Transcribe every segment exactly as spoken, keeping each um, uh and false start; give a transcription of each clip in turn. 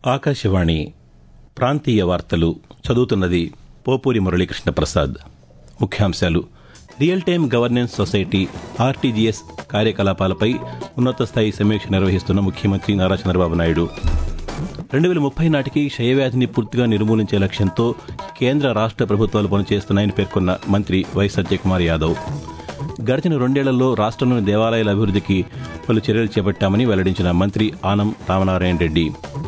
ఆకాశవాణి ప్రాంతీయ వార్తలు చదువుతున్నది పోపూరి మురళీకృష్ణ ప్రసాద్. ముఖ్యాంశాలు: real time governance society RTGS కార్యకలాపాలపై ఉన్నత స్థాయి సమీక్ష నిర్వహిస్తున్న ముఖ్యమంత్రి నారా చంద్రబాబు నాయుడు. రెండు వేల ముప్పై నాటికి క్షయవ్యాధిని పూర్తిగా నిర్మూలించే లక్ష్యంతో కేంద్ర రాష్ట ప్రభుత్వాలు పనిచేస్తున్నాయని పేర్కొన్న మంత్రి వై సత్యకుమార్ యాదవ్. గడిచిన రెండేళ్లలో రాష్టంలోని దేవాలయాల అభివృద్దికి పలు చర్యలు చేపట్టామని వెల్లడించిన మంత్రి ఆనం రామనారాయణ రెడ్డి.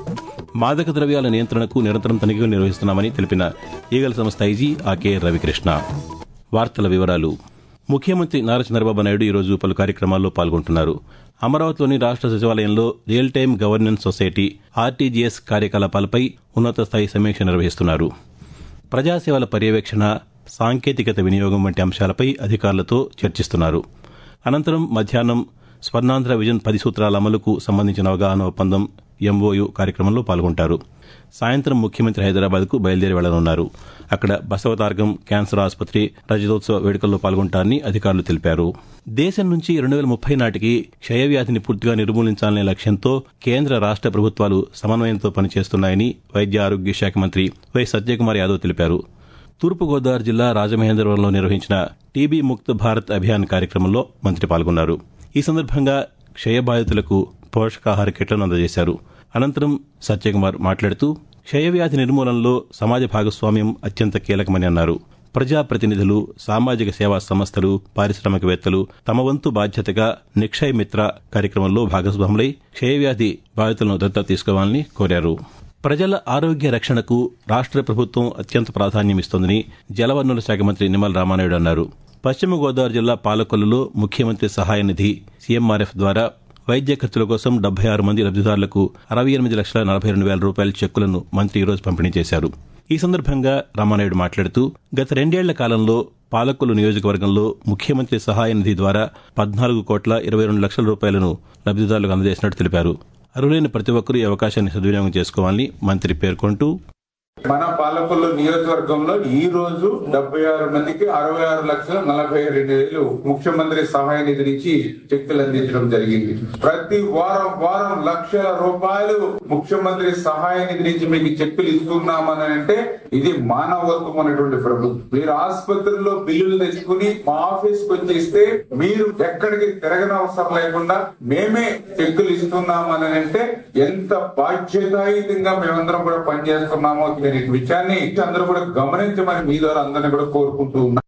మాదక ద్రవ్యాల నియంత్రణకు నిరంతరం తనిఖీలు నిర్వహిస్తున్నామని తెలిపిన ఈగల సంస్థ ఐజీ ఆకే రవికృష్ణ. వార్తల వివరాలు. ముఖ్యమంత్రి నారా చంద్రబాబు నాయుడు ఈరోజు పలు కార్యక్రమాల్లో పాల్గొంటున్నారు. అమరావతిలోని రాష్ట సచివాలయంలో real time governance society RTGS కార్యకలాపాలపై ఉన్నత స్థాయి సమీక్ష నిర్వహిస్తున్నారు. ప్రజాసేవల పర్యవేక్షణ, సాంకేతికత వినియోగం వంటి అంశాలపై అధికారులతో చర్చిస్తున్నారు. అనంతరం మధ్యాహ్నం స్వర్ణాంధ్ర విజన్ పది సూత్రాల అమలుకు సంబంధించిన అవగాహన ఒప్పందం ఎంఓయూ కార్యక్రమంలో పాల్గొంటారు. సాయంత్రం ముఖ్యమంత్రి హైదరాబాద్కు బయలుదేరి వెళ్లనున్నారు. అక్కడ బసవతారకం క్యాన్సర్ ఆసుపత్రి రజతోత్సవ వేడుకల్లో పాల్గొంటారని అధికారులు తెలిపారు. దేశం నుంచి రెండు వేల ముప్పై నాటికి క్షయవ్యాధిని పూర్తిగా నిర్మూలించాలనే లక్ష్యంతో కేంద్ర రాష్ట ప్రభుత్వాలు సమన్వయంతో పనిచేస్తున్నాయని వైద్య ఆరోగ్య శాఖ మంత్రి వై సత్యకుమార్ యాదవ్ తెలిపారు. తూర్పుగోదావరి జిల్లా రాజమహేంద్రవరంలో నిర్వహించిన టీబీ ముక్త్ భారత్ అభియాన్ కార్యక్రమంలో మంత్రి పాల్గొన్నారు. ఈ సందర్భంగా క్షయబాధితులకు పోషకాహార కిట్లను అందజేశారు. అనంతరం సత్యకుమార్ మాట్లాడుతూ క్షయవ్యాధి నిర్మూలనలో సమాజ భాగస్వామ్యం అత్యంత కీలకమని అన్నారు. ప్రజాప్రతినిధులు, సామాజిక సేవా సంస్థలు, పారిశ్రామికవేత్తలు తమ వంతు బాధ్యతగా నిక్షయ్ మిత్ర కార్యక్రమంలో భాగస్వాములై క్షయవ్యాధి బాధితులను దత్తత తీసుకోవాలని కోరారు. ప్రజల ఆరోగ్య రక్షణకు రాష్ట ప్రభుత్వం అత్యంత ప్రాధాన్యమిస్తోందని జలవనరుల శాఖ మంత్రి నిమ్మల రామానాయుడు అన్నారు. పశ్చిమ గోదావరి జిల్లా పాలకొల్లులో ముఖ్యమంత్రి సహాయ నిధి సీఎంఆర్ఎఫ్ ద్వారా వైద్య ఖర్చుల కోసం డెబ్బై ఆరు మంది లబ్దిదారులకు అరవై ఎనిమిది లక్షల నలభై రెండు వేల రూపాయల చెక్కులను మంత్రి ఈరోజు పంపిణీ చేశారు. ఈ సందర్భంగా రామానాయుడు మాట్లాడుతూ గత రెండేళ్ల కాలంలో పాలకొల్లు నియోజకవర్గంలో ముఖ్యమంత్రి సహాయ నిధి ద్వారా పద్నాలుగు కోట్ల ఇరవై రెండు లక్షల రూపాయలను లబ్దిదారులకు అందజేసినట్టు తెలిపారు. అర్హులైన ప్రతి ఒక్కరూ ఈ అవకాశాన్ని సద్వినియోగం చేసుకోవాలని మంత్రి పేర్కొంటూ, మన పాలకొల్లు నియోజకవర్గంలో ఈ రోజు డెబ్బై ఆరు మందికి అరవై ఆరు లక్షల నలభై రెండు వేలు ముఖ్యమంత్రి సహాయ నిధి నుంచి చెక్కులు అందించడం జరిగింది. ప్రతి వారం వారం లక్షల రూపాయలు ముఖ్యమంత్రి సహాయ నిధి నుంచి మీకు చెక్కులు ఇస్తున్నామని అంటే ఇది మానవత్వం అనేటువంటి ప్రభుత్వం. మీరు ఆసుపత్రుల్లో బిల్లులు తెచ్చుకుని మా ఆఫీస్ కు వచ్చేస్తే మీరు ఎక్కడికి తిరగనవసరం లేకుండా మేమే చెక్కులు ఇస్తున్నామని అంటే ఎంత బాధ్యతాయుతంగా మేమందరం కూడా పనిచేస్తున్నామో ఈ విషయాన్ని అందరూ కూడా గమనించమని మీ ద్వారా అందరినీ కూడా కోరుకుంటూ ఉన్నా.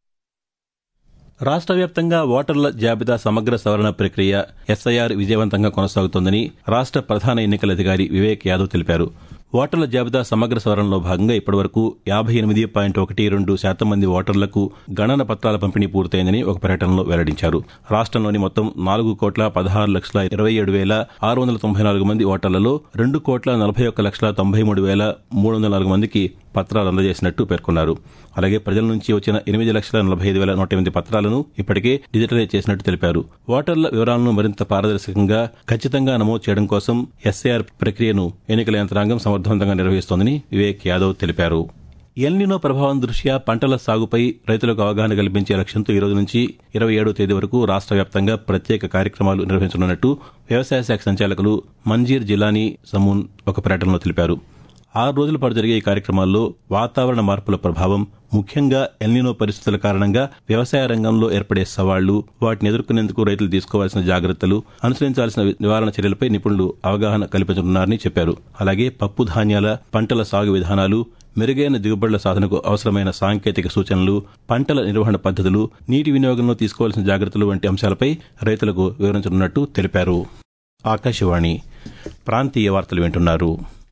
రాష్ట్ర వ్యాప్తంగా ఓటర్ల జాబితా సమగ్ర సవరణ ప్రక్రియ ఎస్ఐఆర్ విజయవంతంగా కొనసాగుతోందని రాష్ట్ర ప్రధాన ఎన్నికల అధికారి వివేక్ యాదవ్ తెలిపారు. ఓటర్ల జాబితా సమగ్ర సవరణలో భాగంగా ఇప్పటివరకు యాభై ఎనిమిది పాయింట్ ఒకటి రెండు శాతం మంది ఓటర్లకు గణన పత్రాల పంపిణీ పూర్తయిందని ఒక ప్రకటనలో వెల్లడించారు. రాష్ట్రంలోని మొత్తం నాలుగు కోట్ల పదహారు లక్షల ఇరవై ఏడు వేల ఆరు వందల తొంభై నాలుగు మంది ఓటర్లలో రెండు కోట్ల నలభై ఒక్క లక్షల తొంభై మూడు వేల మూడు వందల నాలుగు మందికి పత్రాలు అందజేసినట్టు పేర్కొన్నారు. అలాగే ప్రజల నుంచి వచ్చిన ఎనిమిది లక్షల నలభై ఐదు వేల నూట ఎనిమిది పత్రాలను ఇప్పటికే డిజిటలైజ్ చేసినట్టు తెలిపారు. ఓటర్ల వివరాలను మరింత పారదర్శకంగా ఖచ్చితంగా నమోదు చేయడం కోసం ఎస్ఐఆర్ ప్రక్రియను ఎన్నికల యంత్రాంగం సమర్థవంతంగా నిర్వహిస్తోందని వివేక్ యాదవ్ తెలిపారు. ఎల్నినో ప్రభావం దృష్ట్యా పంటల సాగుపై రైతులకు అవగాహన కల్పించే లక్ష్యంతో ఈ రోజు నుంచి ఇరవై ఏడో తేదీ వరకు రాష్ట్ర వ్యాప్తంగా ప్రత్యేక కార్యక్రమాలు నిర్వహించనున్నట్టు వ్యవసాయ శాఖ సంచాలకులు మంజీర్ జిలానీ సమూన్ ఒక ప్రకటనలో తెలిపారు. ఆరు రోజుల పాటు జరిగే ఈ కార్యక్రమాల్లో వాతావరణ మార్పుల ప్రభావం, ముఖ్యంగా ఎల్నినో పరిస్థితుల కారణంగా వ్యవసాయ రంగంలో ఏర్పడే సవాళ్లు, వాటిని ఎదుర్కొనేందుకు రైతులు తీసుకోవాల్సిన జాగ్రత్తలు, అనుసరించాల్సిన నివారణ చర్యలపై నిపుణులు అవగాహన కల్పించనున్నారని చెప్పారు. అలాగే పప్పు ధాన్యాల పంటల సాగు విధానాలు, మెరుగైన దిగుబడుల సాధనకు అవసరమైన సాంకేతిక సూచనలు, పంటల నిర్వహణ పద్దతులు, నీటి వినియోగంలో తీసుకోవాల్సిన జాగ్రత్తలు వంటి అంశాలపై రైతులకు వివరించనున్నట్టు తెలిపారు. ఆకాశవాణి ప్రాంతీయ వార్తలు వింటున్నారు.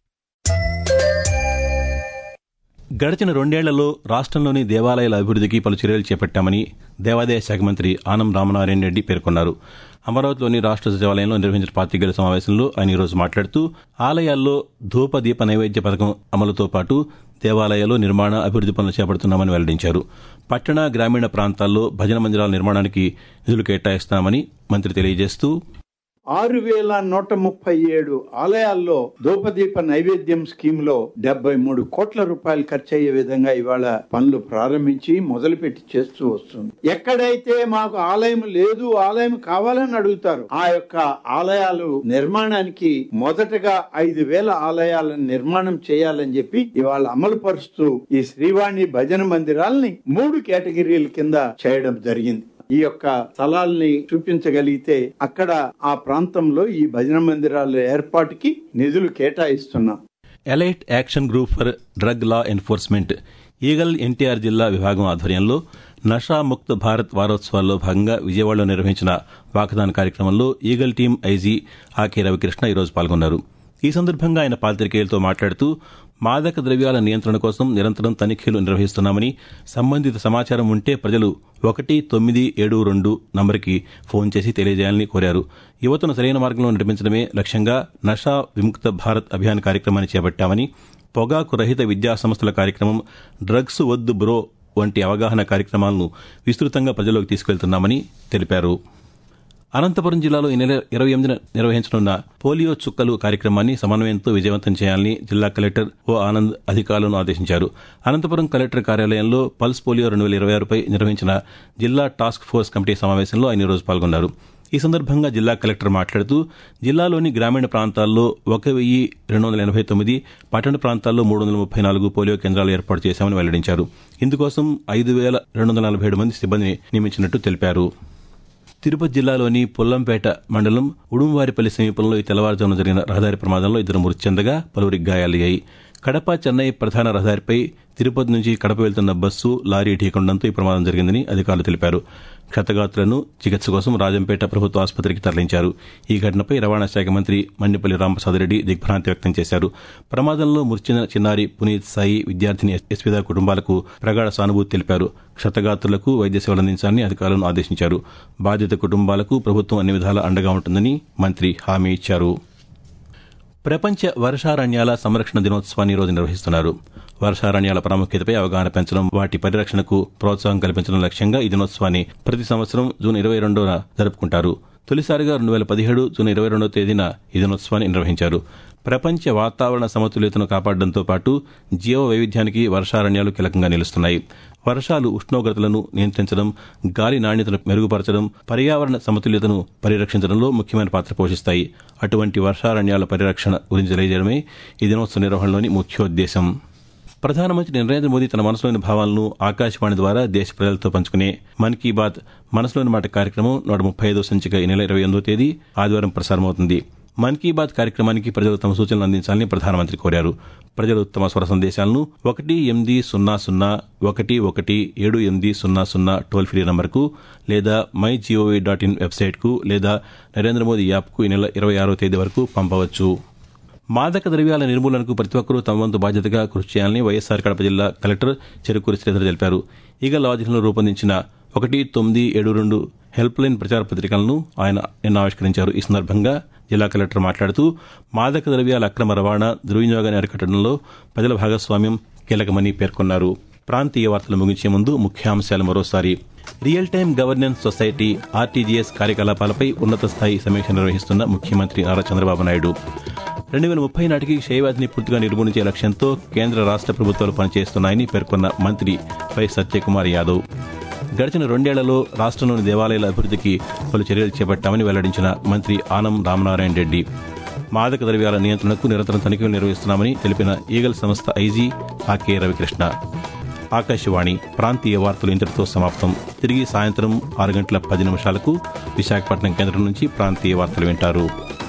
గడిచిన రెండేళ్లలో రాష్ట్రంలోని దేవాలయాల అభివృద్దికి పలు చర్యలు చేపట్టామని దేవాదాయ శాఖ మంత్రి ఆనం రామనారాయణ రెడ్డి పేర్కొన్నారు. అమరావతిలోని రాష్ట్ర సచివాలయంలో నిర్వహించిన పాతికేయుల సమావేశంలో ఆయన ఈరోజు మాట్లాడుతూ ఆలయాల్లో ధూప దీప నైవేద్య పథకం అమలుతో పాటు దేవాలయాల్లో నిర్మాణ అభివృద్ది పనులు చేపడుతున్నామని వెల్లడించారు. పట్టణ గ్రామీణ ప్రాంతాల్లో భజన మందిరాల నిర్మాణానికి నిధులు కేటాయిస్తామని మంత్రి తెలియజేస్తూ, ఆరు వేల నూట ముప్పై ఏడు ఆలయాల్లో ధూపదీప నైవేద్యం స్కీమ్ లో డెబ్బై మూడు కోట్ల రూపాయలు ఖర్చు అయ్యే విధంగా ఇవాళ పనులు ప్రారంభించి మొదలుపెట్టి చేస్తూ వస్తుంది. ఎక్కడైతే మాకు ఆలయం లేదు, ఆలయం కావాలని అడుగుతారు, ఆ యొక్క ఆలయాలు నిర్మాణానికి మొదటగా ఐదు వేల ఆలయాలను నిర్మాణం చేయాలని చెప్పి ఇవాళ అమలు పరుస్తూ ఈ శ్రీవాణి భజన మందిరాల్ని మూడు కేటగిరీల కింద చేయడం జరిగింది. ఈ యొక్క స్థలాల్ని చూపించగలిగితే అక్కడ ఆ ప్రాంతంలో ఈ భజన మందిరాల ఏర్పాటుకి నిధులు కేటాయిస్తున్నాం. Elite action group for drug law enforcement EAGLE NTR జిల్లా విభాగం ఆధ్వర్యంలో నషా ముక్త భారత్ వారోత్సవాల్లో భాగంగా విజయవాడలో నిర్వహించిన వాకథాన్ కార్యక్రమంలో EAGLE team IG Ake Ravikrishna ఈరోజు పాల్గొన్నారు. ఈ సందర్భంగా ఆయన పాత్రికేయులతో మాట్లాడుతూ మాదక ద్రవ్యాల నియంత్రణ కోసం నిరంతరం తనిఖీలు నిర్వహిస్తున్నామని, సంబంధిత సమాచారం ఉంటే ప్రజలు ఒకటి తొమ్మిది ఏడు రెండు నంబర్కి ఫోన్ చేసి తెలియజేయాలని కోరారు. యువతను సరైన మార్గంలో నడిపించడమే లక్ష్యంగా నషా విముక్త భారత్ అభియాన్ కార్యక్రమాన్ని చేపట్టామని, పొగాకు రహిత విద్యా సంస్థల కార్యక్రమం, డ్రగ్స్ వద్దు బ్రో వంటి అవగాహన కార్యక్రమాలను విస్తృతంగా ప్రజల్లోకి తీసుకెళ్తున్నామని తెలిపారు. అనంతపురం జిల్లాలో ఈ నెల ఇరవై ఎనిమిదిన నిర్వహించనున్న పోలియో చుక్కలు కార్యక్రమాన్ని సమన్వయంతో విజయవంతం చేయాలని జిల్లా కలెక్టర్ ఓ ఆనంద్ అధికారులను ఆదేశించారు. అనంతపురం కలెక్టర్ కార్యాలయంలో పల్స్ పోలియో రెండు వేల ఇరవై ఆరుపై నిర్వహించిన జిల్లా టాస్క్ ఫోర్స్ కమిటీ సమావేశంలో ఆయన ఈరోజు పాల్గొన్నారు. ఈ సందర్భంగా జిల్లా కలెక్టర్ మాట్లాడుతూ జిల్లాలోని గ్రామీణ ప్రాంతాల్లో ఒక వెయ్యి రెండు వందల ఎనభై తొమ్మిది, పట్టణ ప్రాంతాల్లో మూడు వందల ముప్పై నాలుగు పోలియో కేంద్రాలు ఏర్పాటు చేశామని వెల్లడించారు. ఇందుకోసం ఐదు వేల రెండు వందల నలభై ఏడు మంది సిబ్బందిని నియమించినట్టు తెలిపారు. తిరుపతి జిల్లాలోని పుల్లంపేట మండలం ఉడుంవారిపల్లి సమీపంలో ఈ తెల్లవారుజామున జరిగిన రహదారి ప్రమాదంలో ఇద్దరు మృతి చెందగా పలువురికి గాయాలయ్యాయి. కడప చెన్నై ప్రధాన రహదారిపై తిరుపతి నుంచి కడప వెళ్తున్న బస్సు లారీ ఢీకొనడంతో ఈ ప్రమాదం జరిగిందని అధికారులు తెలిపారు. క్షతగాత్రులను చికిత్స కోసం రాజంపేట ప్రభుత్వ ఆసుపత్రికి తరలించారు. ఈ ఘటనపై రవాణా శాఖ మంత్రి మండిపల్లి రాంప్రసాద్ రెడ్డి దిగ్భ్రాంతి వ్యక్తం చేశారు. ప్రమాదంలో మృతి చెందిన చిన్నారి పునీత్ సాయి, విద్యార్థిని యశ్విత కుటుంబాలకు ప్రగాఢ సానుభూతి తెలిపారు. క్షతగాత్రులకు వైద్య సేవలు అందించాలని అధికారులను ఆదేశించారు. బాధిత కుటుంబాలకు ప్రభుత్వం అన్ని విధాలా అండగా ఉంటుందని మంత్రి హామీ ఇచ్చారు. ప్రపంచ వర్షారణ్యాల సంరక్షణ దినోత్సవాన్ని ఈరోజు నిర్వహిస్తున్నారు. వర్షారణ్యాల ప్రాముఖ్యతపై అవగాహన పెంచడం, వాటి పరిరక్షణకు ప్రోత్సాహం కల్పించడం లక్ష్యంగా ఈ దినోత్సవాన్ని ప్రతి సంవత్సరం జూన్ ఇరవై రెండున జరుపుకుంటారు. తొలిసారిగా రెండు వేల పదిహేడు జూన్ ఇరవై రెండవ తేదీన ఈ దినోత్సవాన్ని నిర్వహించారు. ప్రపంచ వాతావరణ సమతుల్యతను కాపాడడంతో పాటు జీవ వైవిధ్యానికి వర్షారణ్యాలు కీలకంగా నిలుస్తున్నాయి. వర్షాలు ఉష్ణోగ్రతలను నియంత్రించడం, గాలి నాణ్యతను మెరుగుపరచడం, పర్యావరణ సమతుల్యతను పరిరక్షించడంలో ముఖ్యమైన పాత్ర పోషిస్తాయి. అటువంటి వర్షారణ్యాల పరిరక్షణ గురించి తెలియజేయడమే ఈ దినోత్సవ నిర్వహణలోని ముఖ్యోద్దేశం. ప్రధానమంత్రి నరేంద్ర మోదీ తన మనసులోని భావాలను ఆకాశవాణి ద్వారా దేశ ప్రజలతో పంచుకునే మన్ కీ బాత్ మనసులోని మాట కార్యక్రమం నూట ముప్పై ఐదో సంచిక ఈ నెల ఇరవై ఎనిమిదో తేదీ ఆదివారం ప్రసారమవుతుంది. మన్ కీ బాత్ కార్యక్రమానికి ప్రజలు తమ సూచనలు అందించాలని ప్రధానమంత్రి కోరారు. ప్రజలు తమ స్వర సందేశాలను ఒకటి ఎనిమిది సున్నా సున్నా ఒకటి ఒకటి ఏడు ఎనిమిది సున్నా సున్నా టోల్ ఫ్రీ నంబర్కు లేదా మై జీఓవీ డాట్ ఇన్ వెబ్సైట్కు లేదా నరేంద్ర మోదీ యాప్కు ఈ నెల ఇరవై ఆరో తేదీ వరకు పంపవచ్చు. మాదక ద్రవ్యాల నిర్మూలనకు ప్రతి ఒక్కరూ తమ వంతు బాధ్యతగా కృషి చేయాలని వైఎస్సార్ కడప జిల్లా కలెక్టర్ చెరుకూరి శ్రీధర్ తెలిపారు. ఈగల్ ఆధ్వర్యంలో రూపొందించిన ఒకటి తొమ్మిది ఏడు రెండు హెల్ప్ లైన్ ప్రచార పత్రికలను ఆయన నిన్న ఆవిష్కరించారు. ఈ సందర్భంగా జిల్లా కలెక్టర్ మాట్లాడుతూ మాదక ద్రవ్యాల అక్రమ రవాణా, దుర్వినియోగాన్ని అరికట్టడంలో ప్రజల భాగస్వామ్యం కీలకమని పేర్కొన్నారు. ప్రాంతీయ వార్తలు ముగించే ముందు ముఖ్యాంశాలు మరోసారి. Real time governance society RTGS కార్యకలాపాలపై ఉన్నత స్థాయి సమీక్ష నిర్వహిస్తున్న ముఖ్యమంత్రి నారా చంద్రబాబు నాయుడు. రెండు వేల ముప్పై నాటికి క్షయవ్యాధిని పూర్తిగా నిర్మూలించే లక్ష్యంతో కేంద్ర రాష్ట్ర ప్రభుత్వాలు పనిచేస్తున్నాయని పేర్కొన్న మంత్రి వై సత్యకుమార్ యాదవ్. గడిచిన రెండేళ్లలో రాష్ట్రంలోని దేవాలయాల అభివృద్ధికి పలు చర్యలు చేపట్టామని వెల్లడించిన మంత్రి ఆనం రామనారాయణ రెడ్డి. మాదక ద్రవ్యాల నియంత్రణకు నిరంతరం తనిఖీలు నిర్వహిస్తున్నామని తెలిపిన ఈగల్ సంస్థ ఐజీ ఆకే రవికృష్ణ. ఆకాశవాణి ప్రాంతీయ వార్తలు ఇంతటితో సమాప్తం. తిరిగి సాయంత్రం ఆరు గంటల పది నిమిషాలకు విశాఖపట్నం కేంద్రం నుంచి ప్రాంతీయ వార్తలు వింటారు.